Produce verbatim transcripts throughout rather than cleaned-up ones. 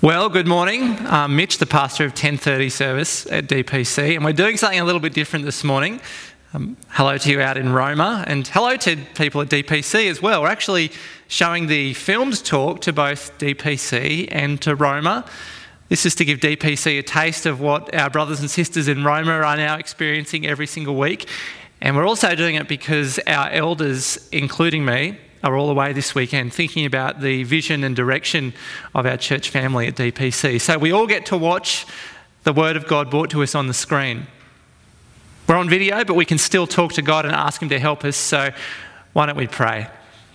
Well, good morning. I'm Mitch, the pastor of ten thirty service at D P C, and we're doing something a little bit different this morning. Um, hello to you out in Roma, and hello to people at D P C as well. We're actually showing the filmed talk to both D P C and to Roma. This is to give D P C a taste of what our brothers and sisters in Roma are now experiencing every single week. And we're also doing it because our elders, including me, are all away this weekend thinking about the vision and direction of our church family at D P C. So we all get to watch the Word of God brought to us on the screen. We're on video, but we can still talk to God and ask Him to help us. So why don't we pray?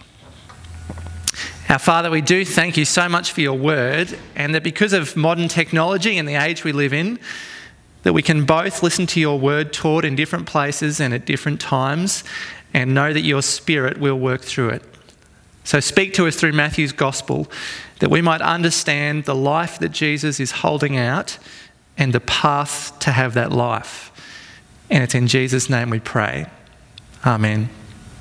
Our Father, we do thank you so much for your Word, and that because of modern technology and the age we live in, that we can both listen to your Word taught in different places and at different times, and know that your Spirit will work through it. So speak to us through Matthew's Gospel, that we might understand the life that Jesus is holding out and the path to have that life. And it's in Jesus' name we pray. Amen.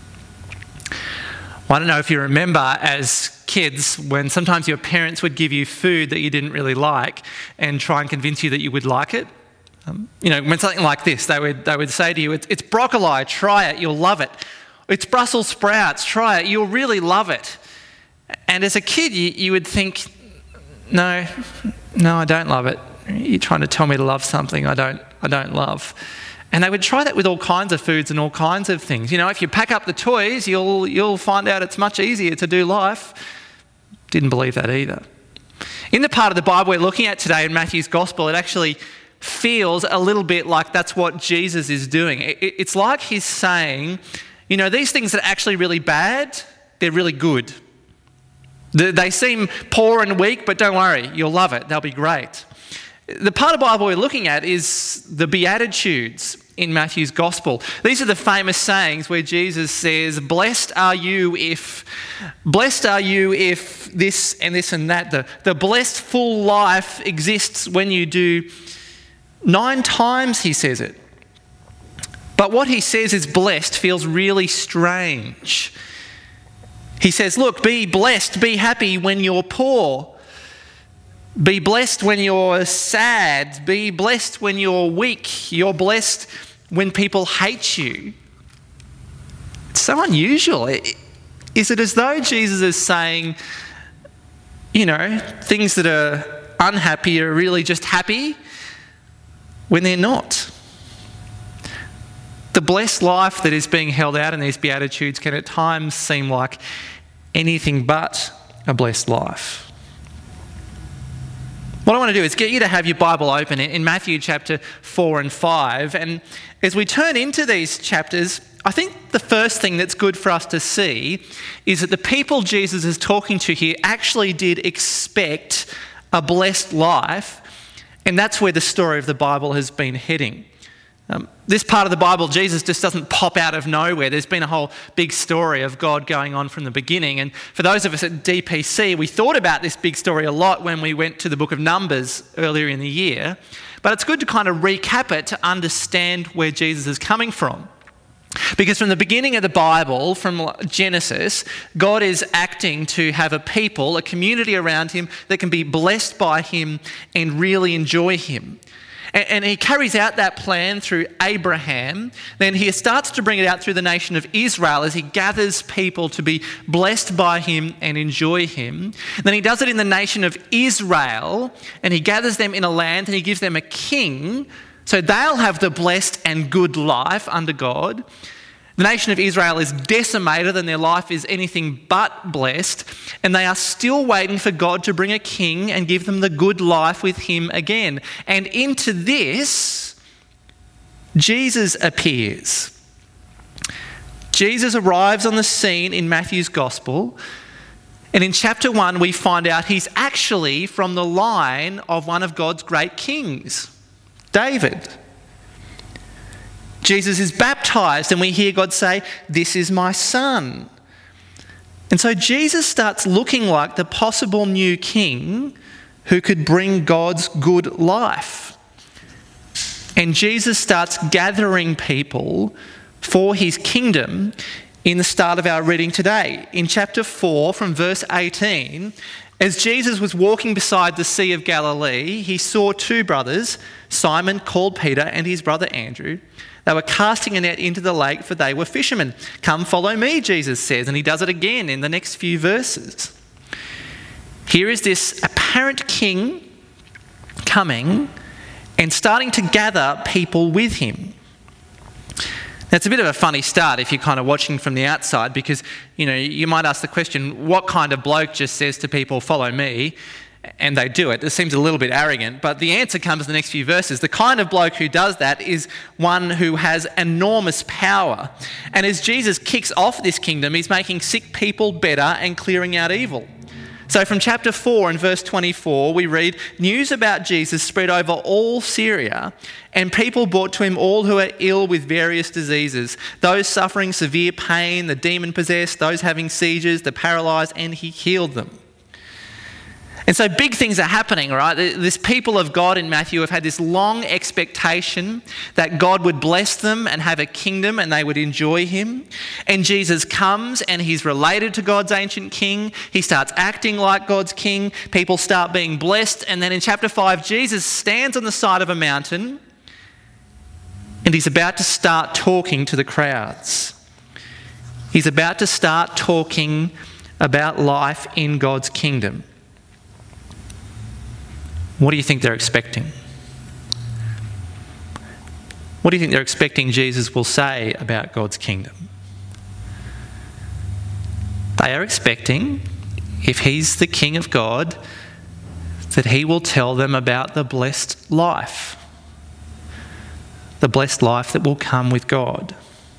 Well, I don't know if you remember as kids when sometimes your parents would give you food that you didn't really like and try and convince you that you would like it. Um, you know, when something like this, they would they would say to you, it's, it's broccoli, try it, you'll love it. It's Brussels sprouts, try it, you'll really love it. And as a kid, you, you would think, no, no, I don't love it. You're trying to tell me to love something I don't, I don't love. And they would try that with all kinds of foods and all kinds of things. You know, if you pack up the toys, you'll you'll find out it's much easier to do life. Didn't believe that either. In the part of the Bible we're looking at today in Matthew's Gospel, it actually feels a little bit like that's what Jesus is doing. It, it's like he's saying, you know, these things that are actually really bad, they're really good. They seem poor and weak, but don't worry, you'll love it. They'll be great. The part of the Bible we're looking at is the Beatitudes in Matthew's Gospel. These are the famous sayings where Jesus says, blessed are you if, blessed are you if this and this and that. The, the blessed full life exists when you do. Nine times he says it. But what he says is blessed feels really strange. He says, look, be blessed, be happy when you're poor. Be blessed when you're sad. Be blessed when you're weak. You're blessed when people hate you. It's so unusual. Is it as though Jesus is saying, you know, things that are unhappy are really just happy when they're not? The blessed life that is being held out in these Beatitudes can at times seem like anything but a blessed life. What I want to do is get you to have your Bible open in Matthew chapter four and five. And as we turn into these chapters, I think the first thing that's good for us to see is that the people Jesus is talking to here actually did expect a blessed life. And that's where the story of the Bible has been heading. Um, this part of the Bible, Jesus just doesn't pop out of nowhere. There's been a whole big story of God going on from the beginning. And for those of us at D P C, we thought about this big story a lot when we went to the book of Numbers earlier in the year. But it's good to kind of recap it to understand where Jesus is coming from. Because from the beginning of the Bible, from Genesis, God is acting to have a people, a community around him that can be blessed by him and really enjoy him. And he carries out that plan through Abraham. Then he starts to bring it out through the nation of Israel as he gathers people to be blessed by him and enjoy him. Then he does it in the nation of Israel, and he gathers them in a land and he gives them a king, so they'll have the blessed and good life under God. The nation of Israel is decimated and their life is anything but blessed, and they are still waiting for God to bring a king and give them the good life with him again. And into this, Jesus appears. Jesus arrives on the scene in Matthew's Gospel, and in chapter one we find out he's actually from the line of one of God's great kings, David. Jesus is baptized and we hear God say, this is my son. And so Jesus starts looking like the possible new king who could bring God's good life. And Jesus starts gathering people for his kingdom in the start of our reading today. In chapter four, from verse eighteen, As Jesus was walking beside the Sea of Galilee, he saw two brothers, Simon called Peter and his brother Andrew. They were casting a net into the lake, for they were fishermen. "Come, follow me," Jesus says, and he does it again in the next few verses. Here is this apparent king coming and starting to gather people with him. Now, it's a bit of a funny start if you're kind of watching from the outside, because, you know, you might ask the question, what kind of bloke just says to people, "Follow me," and they do it? It seems a little bit arrogant, but the answer comes in the next few verses. The kind of bloke who does that is one who has enormous power. And as Jesus kicks off this kingdom, he's making sick people better and clearing out evil. So from chapter four and verse twenty-four, we read, "News about Jesus spread over all Syria, and people brought to him all who are ill with various diseases, those suffering severe pain, the demon-possessed, those having seizures, the paralysed, and he healed them." And so big things are happening, right? This people of God in Matthew have had this long expectation that God would bless them and have a kingdom and they would enjoy him. And Jesus comes and he's related to God's ancient king. He starts acting like God's king. People start being blessed. And then in chapter five, Jesus stands on the side of a mountain and he's about to start talking to the crowds. He's about to start talking about life in God's kingdom. What do you think they're expecting? What do you think they're expecting Jesus will say about God's kingdom? They are expecting, if he's the King of God, that he will tell them about the blessed life. The blessed life that will come with God.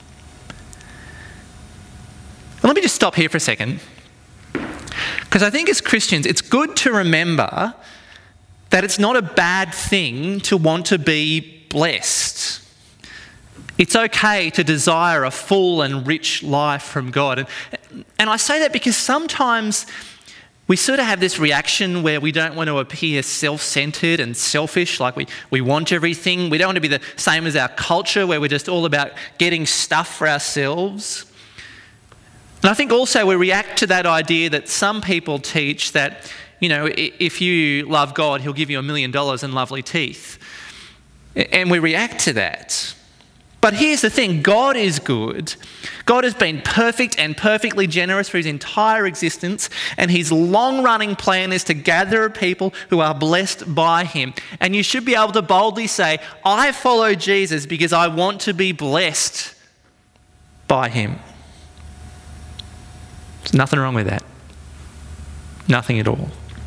Well, let me just stop here for a second. Because I think as Christians, it's good to remember that it's not a bad thing to want to be blessed. It's okay to desire a full and rich life from God. And, and I say that because sometimes we sort of have this reaction where we don't want to appear self-centered and selfish, like we, we want everything. We don't want to be the same as our culture where we're just all about getting stuff for ourselves. And I think also we react to that idea that some people teach that, you know, if you love God, he'll give you a million dollars and lovely teeth. And we react to that. But here's the thing, God is good. God has been perfect and perfectly generous for his entire existence, and his long-running plan is to gather a people who are blessed by him. And you should be able to boldly say, I follow Jesus because I want to be blessed by him. There's nothing wrong with that. Nothing at all.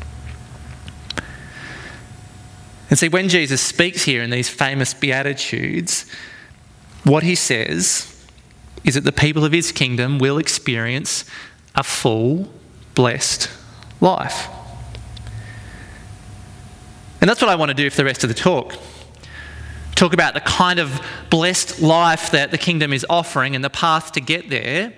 And see, when Jesus speaks here in these famous Beatitudes, what he says is that the people of his kingdom will experience a full, blessed life. And that's what I want to do for the rest of the talk. Talk about the kind of blessed life that the kingdom is offering and the path to get there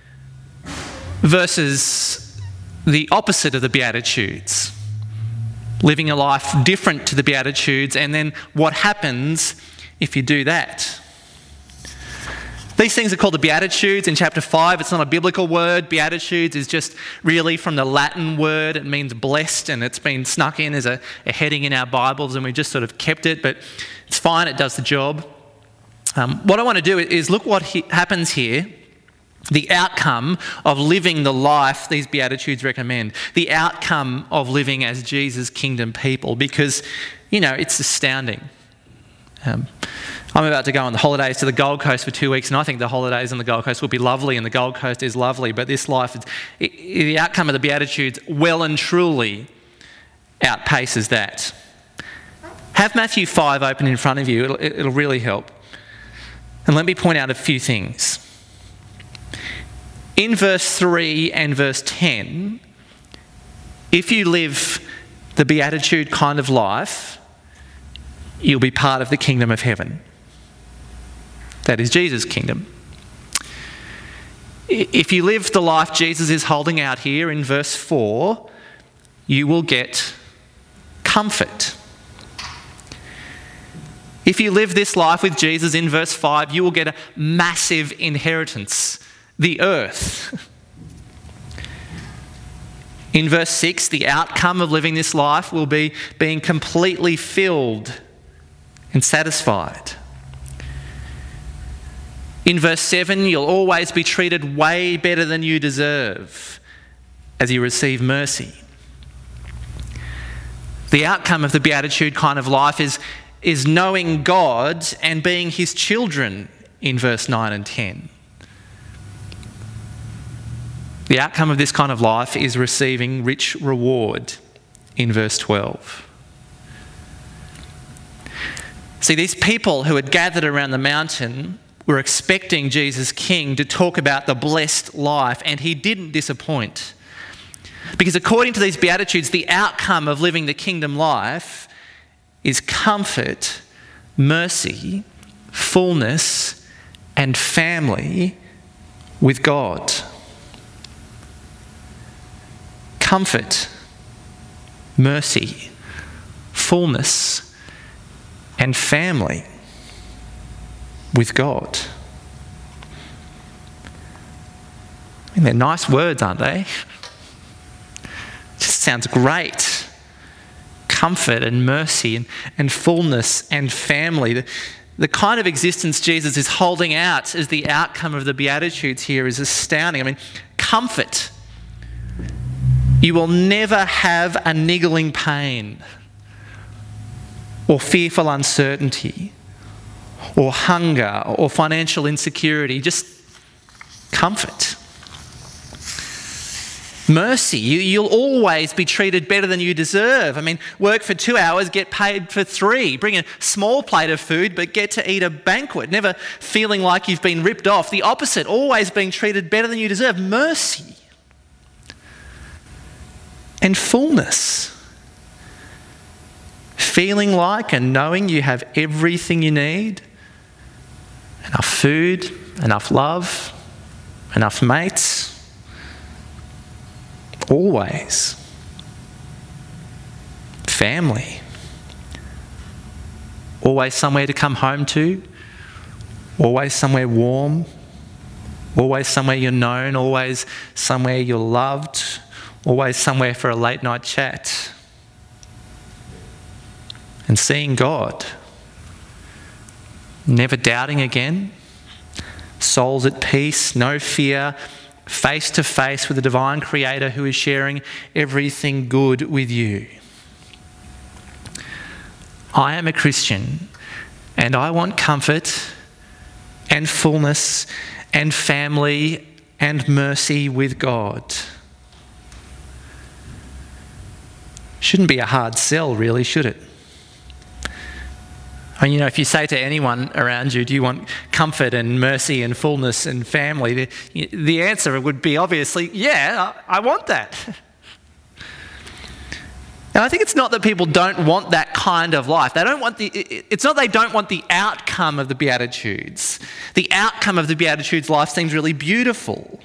versus the opposite of the Beatitudes. Living a life different to the Beatitudes, and then what happens if you do that. These things are called the Beatitudes in chapter five. It's not a biblical word. Beatitudes is just really from the Latin word. It means blessed, and it's been snuck in as a, a heading in our Bibles, and we just sort of kept it, but it's fine. It does the job. Um, what I want to do is look what he, happens here. The outcome of living the life these Beatitudes recommend. The outcome of living as Jesus' kingdom people. Because, you know, it's astounding. Um, I'm about to go on the holidays to the Gold Coast for two weeks, and I think the holidays on the Gold Coast will be lovely, and the Gold Coast is lovely, but this life, it, it, the outcome of the Beatitudes well and truly outpaces that. Have Matthew five open in front of you. It'll, it'll really help. And let me point out a few things. In verse three and verse ten, if you live the Beatitude kind of life, you'll be part of the kingdom of heaven. That is Jesus' kingdom. If you live the life Jesus is holding out here in verse four, you will get comfort. If you live this life with Jesus in verse five, you will get a massive inheritance. The earth. In verse six, the outcome of living this life will be being completely filled and satisfied. In verse seven, you'll always be treated way better than you deserve as you receive mercy. The outcome of the Beatitude kind of life is, is knowing God and being his children in verse nine and ten. The outcome of this kind of life is receiving rich reward in verse twelve. See, these people who had gathered around the mountain were expecting Jesus King to talk about the blessed life, and he didn't disappoint. Because according to these Beatitudes, the outcome of living the kingdom life is comfort, mercy, fullness, and family with God. Comfort, mercy, fullness, and family with God. I mean, they're nice words, aren't they? Just sounds great. Comfort and mercy and, and fullness and family. The, the kind of existence Jesus is holding out as the outcome of the Beatitudes here is astounding. I mean, comfort. You will never have a niggling pain or fearful uncertainty or hunger or financial insecurity. Just comfort. Mercy. You, you'll always be treated better than you deserve. I mean, work for two hours, get paid for three. Bring a small plate of food, but get to eat a banquet. Never feeling like you've been ripped off. The opposite, always being treated better than you deserve. Mercy. And fullness. Feeling like and knowing you have everything you need. Enough food, enough love, enough mates. Always. Family. Always somewhere to come home to. Always somewhere warm. Always somewhere you're known. Always somewhere you're loved. Always somewhere for a late night chat. And seeing God. Never doubting again. Souls at peace, no fear. Face to face with the divine creator who is sharing everything good with you. I am a Christian and I want comfort and fullness and family and mercy with God. Shouldn't be a hard sell, really, should it? And you know, if you say to anyone around you, do you want comfort and mercy and fullness and family? The, the answer would be obviously, yeah, I, I want that. And I think it's not that people don't want that kind of life. They don't want the, it's not they don't want the outcome of the Beatitudes. The outcome of the Beatitudes life seems really beautiful.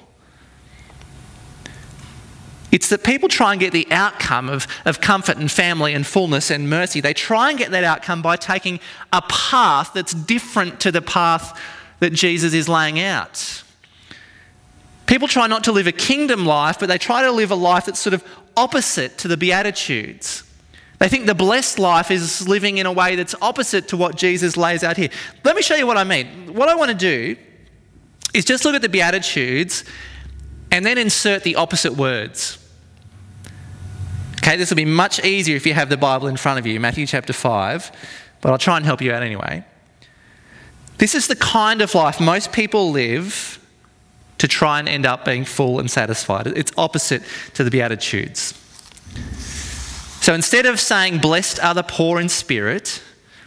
It's that people try and get the outcome of, of comfort and family and fullness and mercy. They try and get that outcome by taking a path that's different to the path that Jesus is laying out. People try not to live a kingdom life, but they try to live a life that's sort of opposite to the Beatitudes. They think the blessed life is living in a way that's opposite to what Jesus lays out here. Let me show you what I mean. What I want to do is just look at the Beatitudes and then insert the opposite words. Okay, this will be much easier if you have the Bible in front of you, Matthew chapter five, but I'll try and help you out anyway. This is the kind of life most people live to try and end up being full and satisfied. It's opposite to the Beatitudes. So instead of saying, blessed are the poor in spirit,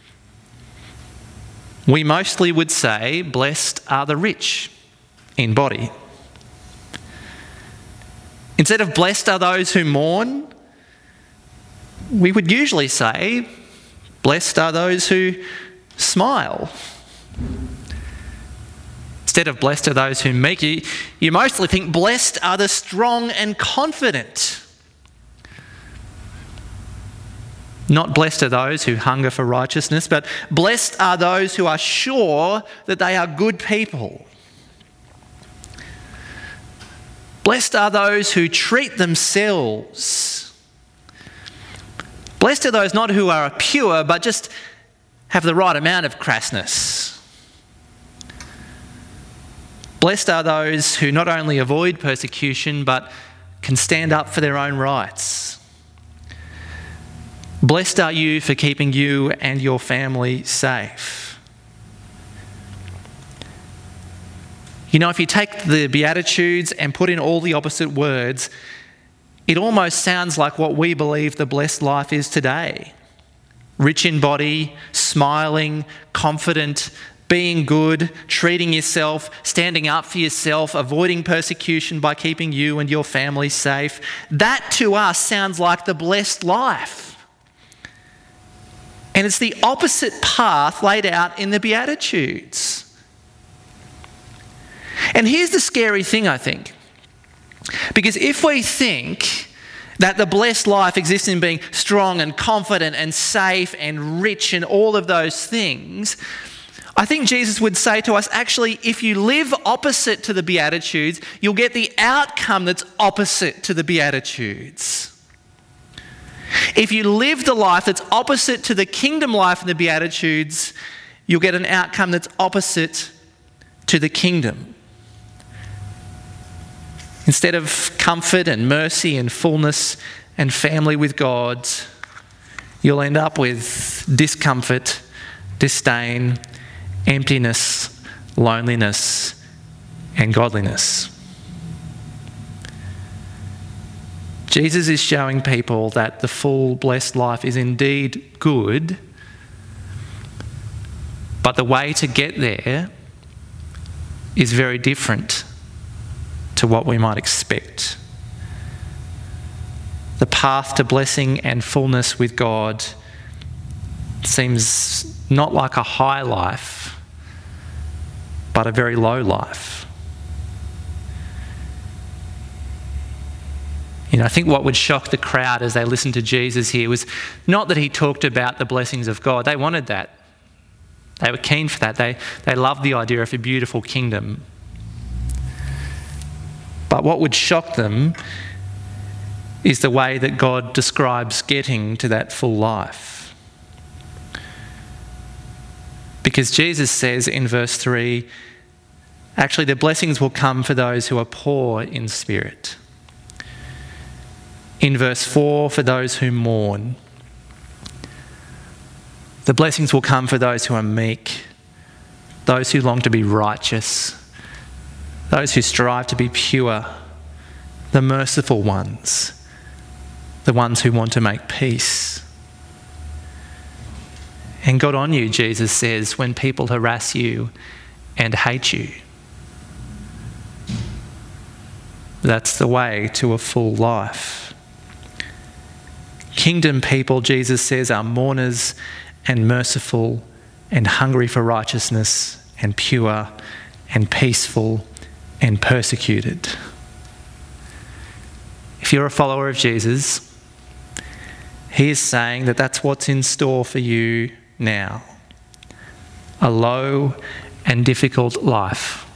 we mostly would say, blessed are the rich in body. Instead of blessed are those who mourn, we would usually say, blessed are those who smile. Instead of blessed are those who meek, you, you mostly think blessed are the strong and confident. Not blessed are those who hunger for righteousness, but blessed are those who are sure that they are good people. Blessed are those who treat themselves. Blessed are those not who are pure, but just have the right amount of crassness. Blessed are those who not only avoid persecution, but can stand up for their own rights. Blessed are you for keeping you and your family safe. You know, if you take the Beatitudes and put in all the opposite words, it almost sounds like what we believe the blessed life is today. Rich in body, smiling, confident, being good, treating yourself, standing up for yourself, avoiding persecution by keeping you and your family safe. That to us sounds like the blessed life. And it's the opposite path laid out in the Beatitudes. And here's the scary thing, I think. Because if we think that the blessed life exists in being strong and confident and safe and rich and all of those things, I think Jesus would say to us, actually, if you live opposite to the Beatitudes, you'll get the outcome that's opposite to the Beatitudes. If you live the life that's opposite to the kingdom life in the Beatitudes, you'll get an outcome that's opposite to the kingdom. Instead of comfort and mercy and fullness and family with God, you'll end up with discomfort, disdain, emptiness, loneliness, and godliness. Jesus is showing people that the full blessed life is indeed good, but the way to get there is very different to what we might expect. The path to blessing and fullness with God seems not like a high life, but a very low life. You know, I think what would shock the crowd as they listened to Jesus here was not that he talked about the blessings of God. They wanted that. They were keen for that. They, they loved the idea of a beautiful kingdom. But what would shock them is the way that God describes getting to that full life. Because Jesus says in verse three, actually the blessings will come for those who are poor in spirit. In verse four, for those who mourn. The blessings will come for those who are meek, those who long to be righteous, those who strive to be pure, the merciful ones, the ones who want to make peace. And good on you, Jesus says, when people harass you and hate you. That's the way to a full life. Kingdom people, Jesus says, are mourners and merciful and hungry for righteousness and pure and peaceful and persecuted. If you're a follower of Jesus, he is saying that that's what's in store for you now. A low and difficult life.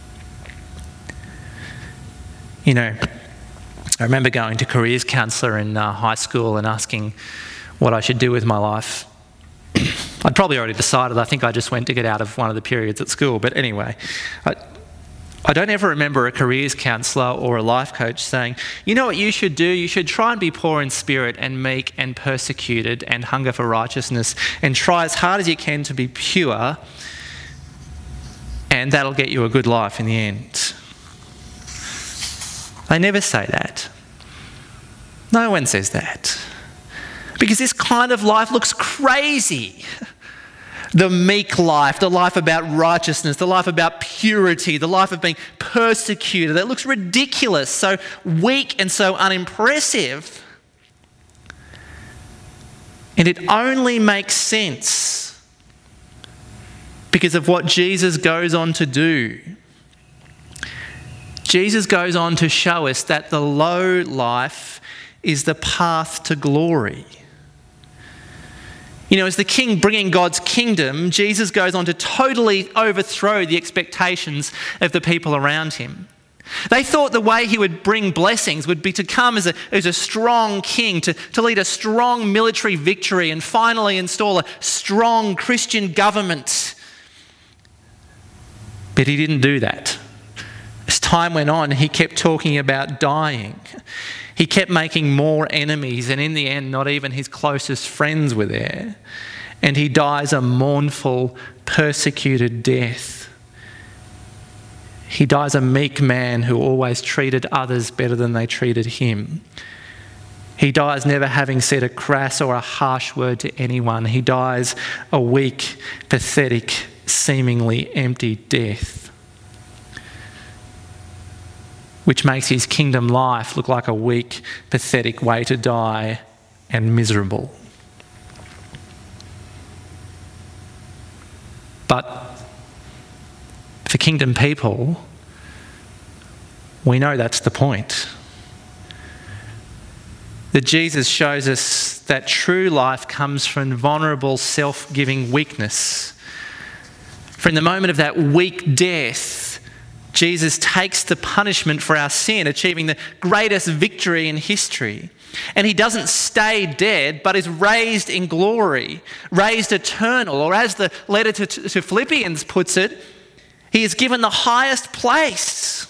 You know, I remember going to careers counsellor in uh, high school and asking what I should do with my life. I'd probably already decided. I think I just went to get out of one of the periods at school. But anyway, I, I don't ever remember a careers counsellor or a life coach saying, you know what you should do? You should try and be poor in spirit and meek and persecuted and hunger for righteousness and try as hard as you can to be pure, and that'll get you a good life in the end. They never say that. No one says that. Because this kind of life looks crazy. The meek life, the life about righteousness, the life about purity, the life of being persecuted. That looks ridiculous, so weak and so unimpressive. And it only makes sense because of what Jesus goes on to do. Jesus goes on to show us that the low life is the path to glory. You know, as the king bringing God's kingdom, Jesus goes on to totally overthrow the expectations of the people around him. They thought the way he would bring blessings would be to come as a, as a strong king, to, to lead a strong military victory and finally install a strong Christian government. But he didn't do that. As time went on, he kept talking about dying. He kept making more enemies, and in the end, not even his closest friends were there. And he dies a mournful, persecuted death. He dies a meek man who always treated others better than they treated him. He dies never having said a crass or a harsh word to anyone. He dies a weak, pathetic, seemingly empty death, which makes his kingdom life look like a weak, pathetic way to die and miserable. But for kingdom people, we know that's the point. That Jesus shows us that true life comes from vulnerable, self-giving weakness. For in the moment of that weak death, Jesus takes the punishment for our sin, achieving the greatest victory in history. And he doesn't stay dead, but is raised in glory, raised eternal, or as the letter to, to Philippians puts it, he is given the highest place.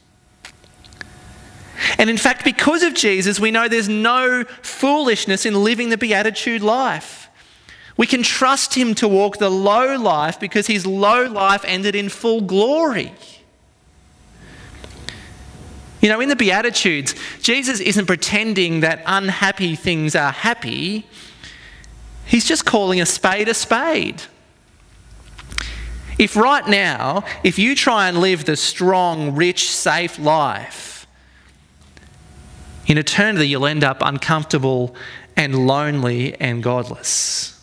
And in fact, because of Jesus, we know there's no foolishness in living the beatitude life. We can trust him to walk the low life because his low life ended in full glory. You know, in the Beatitudes, Jesus isn't pretending that unhappy things are happy. He's just calling a spade a spade. If right now, if you try and live the strong, rich, safe life, in eternity you'll end up uncomfortable and lonely and godless.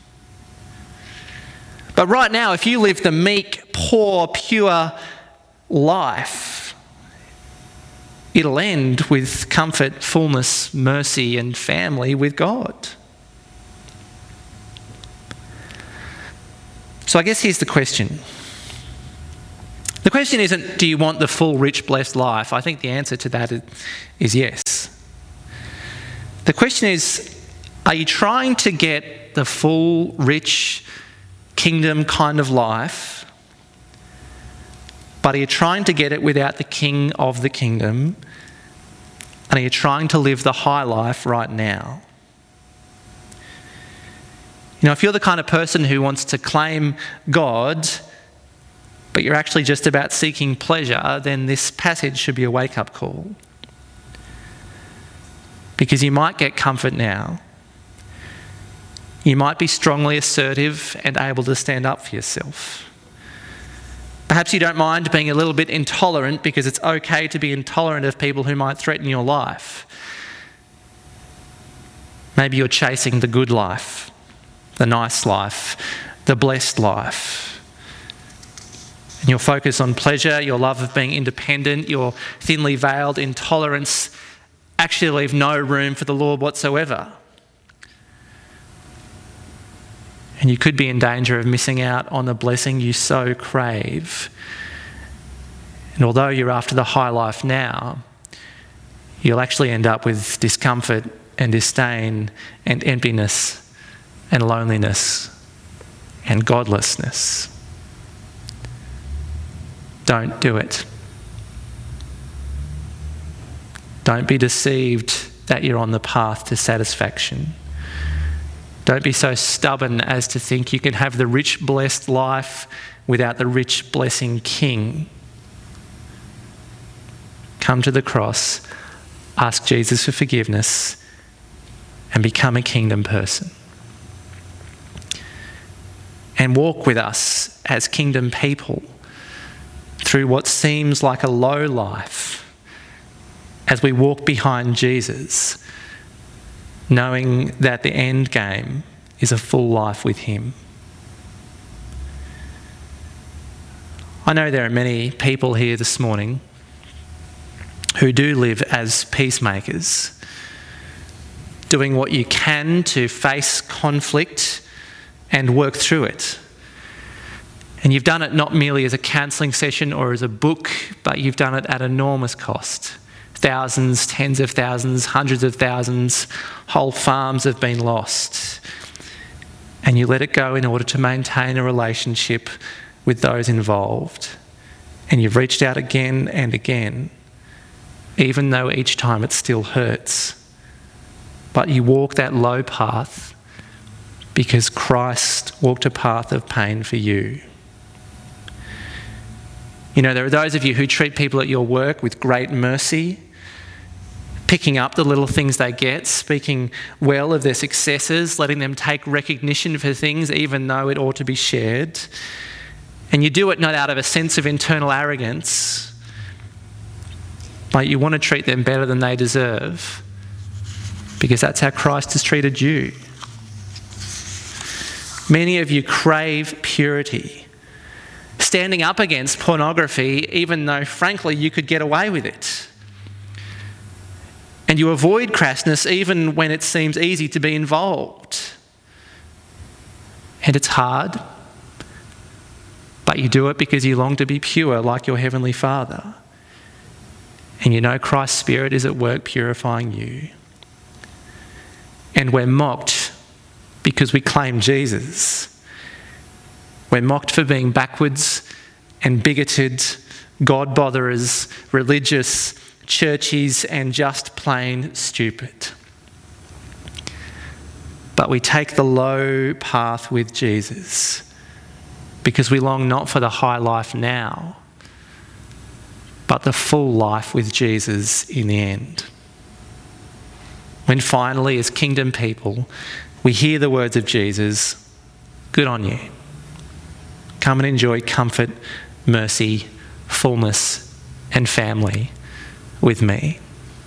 But right now, if you live the meek, poor, pure life, it'll end with comfort, fullness, mercy, and family with God. So I guess here's the question. The question isn't, do you want the full, rich, blessed life? I think the answer to that is yes. The question is, are you trying to get the full, rich, kingdom kind of life, but are you trying to get it without the king of the kingdom? And are you trying to live the high life right now? You know, if you're the kind of person who wants to claim God, but you're actually just about seeking pleasure, then this passage should be a wake-up call. Because you might get comfort now. You might be strongly assertive and able to stand up for yourself. Perhaps you don't mind being a little bit intolerant because it's okay to be intolerant of people who might threaten your life. Maybe you're chasing the good life, the nice life, the blessed life. And your focus on pleasure, your love of being independent, your thinly veiled intolerance actually leave no room for the Lord whatsoever. And you could be in danger of missing out on the blessing you so crave. And although you're after the high life now, you'll actually end up with discomfort and disdain and emptiness and loneliness and godlessness. Don't do it. Don't be deceived that you're on the path to satisfaction. Don't be so stubborn as to think you can have the rich, blessed life without the rich, blessing King. Come to the cross, ask Jesus for forgiveness, and become a kingdom person. And walk with us as kingdom people through what seems like a low life as we walk behind Jesus, knowing that the end game is a full life with him. I know there are many people here this morning who do live as peacemakers, doing what you can to face conflict and work through it. And you've done it not merely as a counselling session or as a book, but you've done it at enormous cost. Thousands, tens of thousands, hundreds of thousands, whole farms have been lost. And you let it go in order to maintain a relationship with those involved. And you've reached out again and again, even though each time it still hurts. But you walk that low path because Christ walked a path of pain for you. You know, there are those of you who treat people at your work with great mercy, picking up the little things they get, speaking well of their successes, letting them take recognition for things even though it ought to be shared. And you do it not out of a sense of internal arrogance, but you want to treat them better than they deserve, because that's how Christ has treated you. Many of you crave purity, standing up against pornography even though, frankly, you could get away with it. And you avoid crassness even when it seems easy to be involved. And it's hard, but you do it because you long to be pure like your Heavenly Father. And you know Christ's Spirit is at work purifying you. And we're mocked because we claim Jesus. We're mocked for being backwards and bigoted, God-botherers, religious, churchies, and just plain stupid. But we take the low path with Jesus because we long not for the high life now, but the full life with Jesus in the end. When finally, as kingdom people, we hear the words of Jesus, good on you. Come and enjoy comfort, mercy, fullness, and family with me.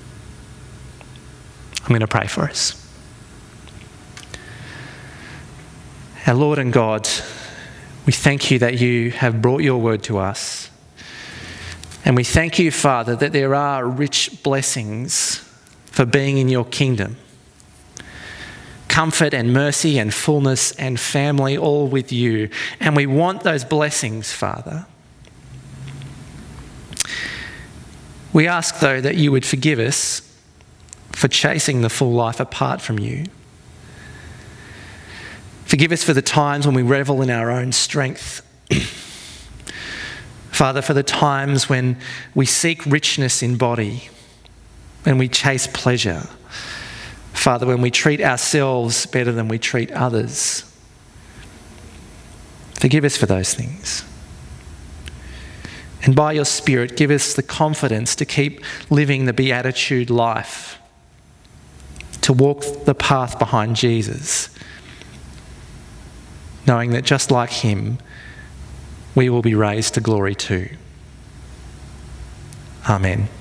I'm going to pray for us. Our Lord and God, we thank you that you have brought your word to us. And we thank you, Father, that there are rich blessings for being in your kingdom. Comfort and mercy and fullness and family all with you. And we want those blessings, Father. We ask, though, that you would forgive us for chasing the full life apart from you. Forgive us for the times when we revel in our own strength. Father, for the times when we seek richness in body, when we chase pleasure. Father, when we treat ourselves better than we treat others. Forgive us for those things. And by your Spirit, give us the confidence to keep living the beatitude life, to walk the path behind Jesus, knowing that just like him, we will be raised to glory too. Amen.